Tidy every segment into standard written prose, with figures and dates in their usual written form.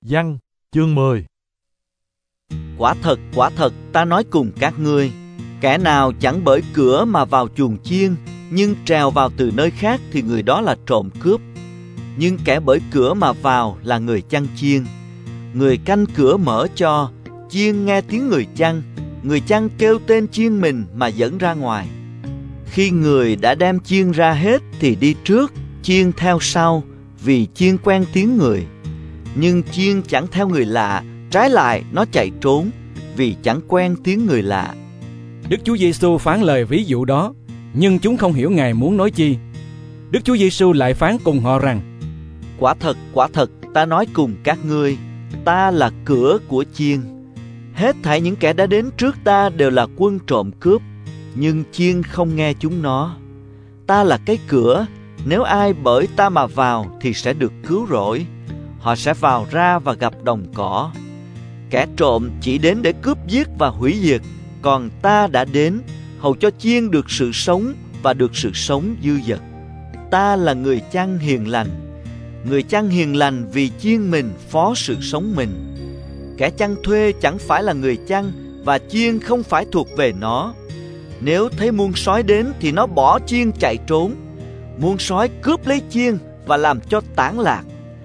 Giăng chương 10. Quả thật, ta nói cùng các ngươi, kẻ nào chẳng bởi cửa mà vào chuồng chiên, nhưng trèo vào từ nơi khác thì người đó là trộm cướp. Nhưng kẻ bởi cửa mà vào là người chăn chiên. Người canh cửa mở cho, chiên nghe tiếng người chăn kêu tên chiên mình mà dẫn ra ngoài. Khi người đã đem chiên ra hết thì đi trước, chiên theo sau, vì chiên quen tiếng người. Nhưng chiên chẳng theo người lạ, trái lại nó chạy trốn, vì chẳng quen tiếng người lạ. Đức Chúa Giêsu phán lời ví dụ đó, nhưng chúng không hiểu Ngài muốn nói chi. Đức Chúa Giêsu lại phán cùng họ rằng: Quả thật, ta nói cùng các ngươi, ta là cửa của chiên. Hết thảy những kẻ đã đến trước ta đều là quân trộm cướp, nhưng chiên không nghe chúng nó. Ta là cái cửa, nếu ai bởi ta mà vào thì sẽ được cứu rỗi. Họ sẽ vào ra và gặp đồng cỏ. Kẻ trộm chỉ đến để cướp giết và hủy diệt, còn ta đã đến hầu cho chiên được sự sống và được sự sống dư dật. Ta là người chăn hiền lành. Người chăn hiền lành vì chiên mình phó sự sống mình. Kẻ chăn thuê chẳng phải là người chăn, và chiên không phải thuộc về nó. Nếu thấy muôn sói đến thì nó bỏ chiên chạy trốn. Muôn sói cướp lấy chiên và làm cho tản lạc.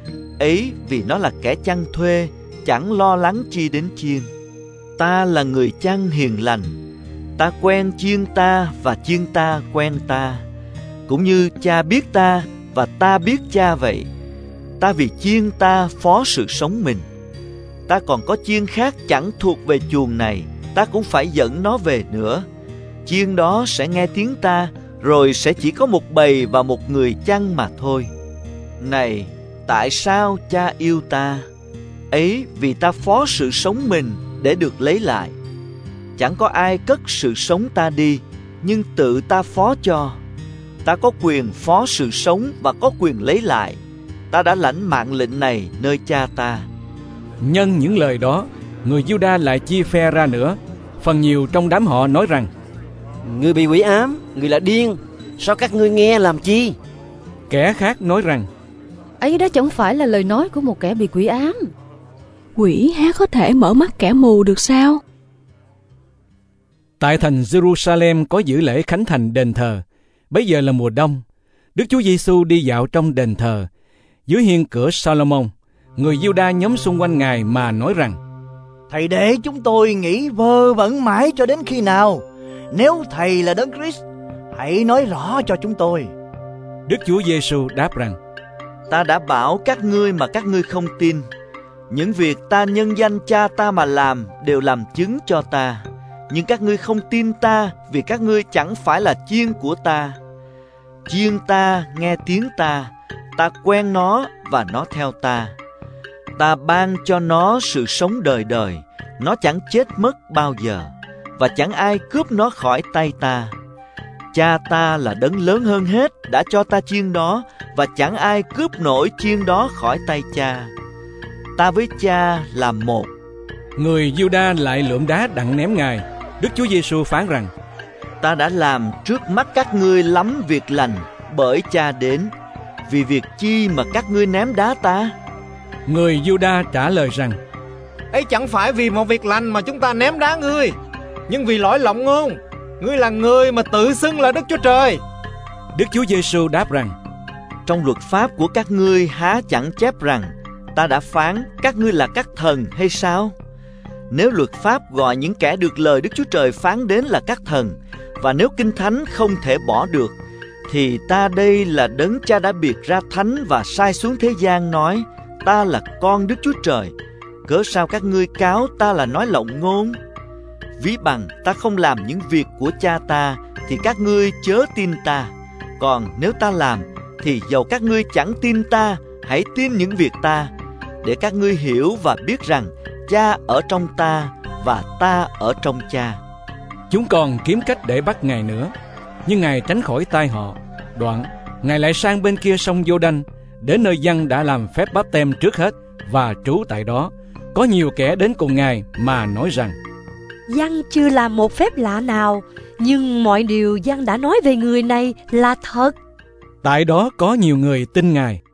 Ấy vì nó là kẻ chăn thuê, chẳng lo lắng chi đến chiên. Ta là người chăn hiền lành. Ta quen chiên ta và chiên ta quen ta, cũng như cha biết ta và ta biết cha vậy. Ta vì chiên ta phó sự sống mình. Ta còn có chiên khác chẳng thuộc về chuồng này, ta cũng phải dẫn nó về nữa. Chiên đó sẽ nghe tiếng ta, rồi sẽ chỉ có một bầy và một người chăn mà thôi. Này, tại sao cha yêu ta? Ấy vì ta phó sự sống mình để được lấy lại. Chẳng có ai cất sự sống ta đi, nhưng tự ta phó cho. Ta có quyền phó sự sống và có quyền lấy lại. Ta đã lãnh mạng lệnh này nơi cha ta. Nhân những lời đó, người Giu-đa lại chia phe ra nữa. Phần nhiều trong đám họ nói rằng: Người bị quỷ ám, người là điên, sao các ngươi nghe làm chi? Kẻ khác nói rằng: Ấy đó chẳng phải là lời nói của một kẻ bị quỷ ám. Quỷ há có thể mở mắt kẻ mù được sao? Tại thành Jerusalem có giữ lễ khánh thành đền thờ. Bấy giờ là mùa đông. Đức Chúa Giêsu đi dạo trong đền thờ, dưới hiên cửa Salomon. Người Giu-đa nhóm xung quanh Ngài mà nói rằng: Thầy để chúng tôi nghĩ vơ vẩn mãi cho đến khi nào? Nếu Thầy là Đấng Christ, hãy nói rõ cho chúng tôi. Đức Chúa Giêsu đáp rằng: Ta đã bảo các ngươi mà các ngươi không tin. Những việc ta nhân danh cha ta mà làm đều làm chứng cho ta. Nhưng các ngươi không tin ta, vì các ngươi chẳng phải là chiên của ta. Chiên ta nghe tiếng ta, ta quen nó và nó theo ta. Ta ban cho nó sự sống đời đời, nó chẳng chết mất bao giờ, và chẳng ai cướp nó khỏi tay ta. Cha ta là đấng lớn hơn hết đã cho ta chiên đó, và chẳng ai cướp nổi chiên đó khỏi tay cha. Ta với cha là một. Người Giu-đa lại lượm đá đặng ném Ngài. Đức Chúa Giêsu phán rằng: Ta đã làm trước mắt các ngươi lắm việc lành, bởi cha đến. Vì việc chi mà các ngươi ném đá ta? Người Giu-đa trả lời rằng: Ấy chẳng phải vì một việc lành mà chúng ta ném đá ngươi, nhưng vì lỗi lộng ngôn. Ngươi là người mà tự xưng là Đức Chúa Trời. Đức Chúa Giêsu đáp rằng: Trong luật pháp của các ngươi há chẳng chép rằng ta đã phán các ngươi là các thần hay sao? Nếu luật pháp gọi những kẻ được lời Đức Chúa Trời phán đến là các thần, và nếu Kinh Thánh không thể bỏ được, thì ta đây là đấng cha đã biệt ra thánh và sai xuống thế gian nói ta là con Đức Chúa Trời. Cớ sao các ngươi cáo ta là nói lộng ngôn? Ví bằng ta không làm những việc của cha ta, thì các ngươi chớ tin ta. Còn nếu ta làm, thì dầu các ngươi chẳng tin ta, hãy tin những việc ta, để các ngươi hiểu và biết rằng cha ở trong ta và ta ở trong cha. Chúng còn kiếm cách để bắt Ngài nữa, nhưng Ngài tránh khỏi tay họ. Đoạn Ngài lại sang bên kia sông Giô-đanh, đến nơi Giăng đã làm phép báp têm trước hết và trú tại đó. Có nhiều kẻ đến cùng Ngài mà nói rằng: Giăng chưa làm một phép lạ nào, nhưng mọi điều Giăng đã nói về người này là thật. Tại đó có nhiều người tin Ngài.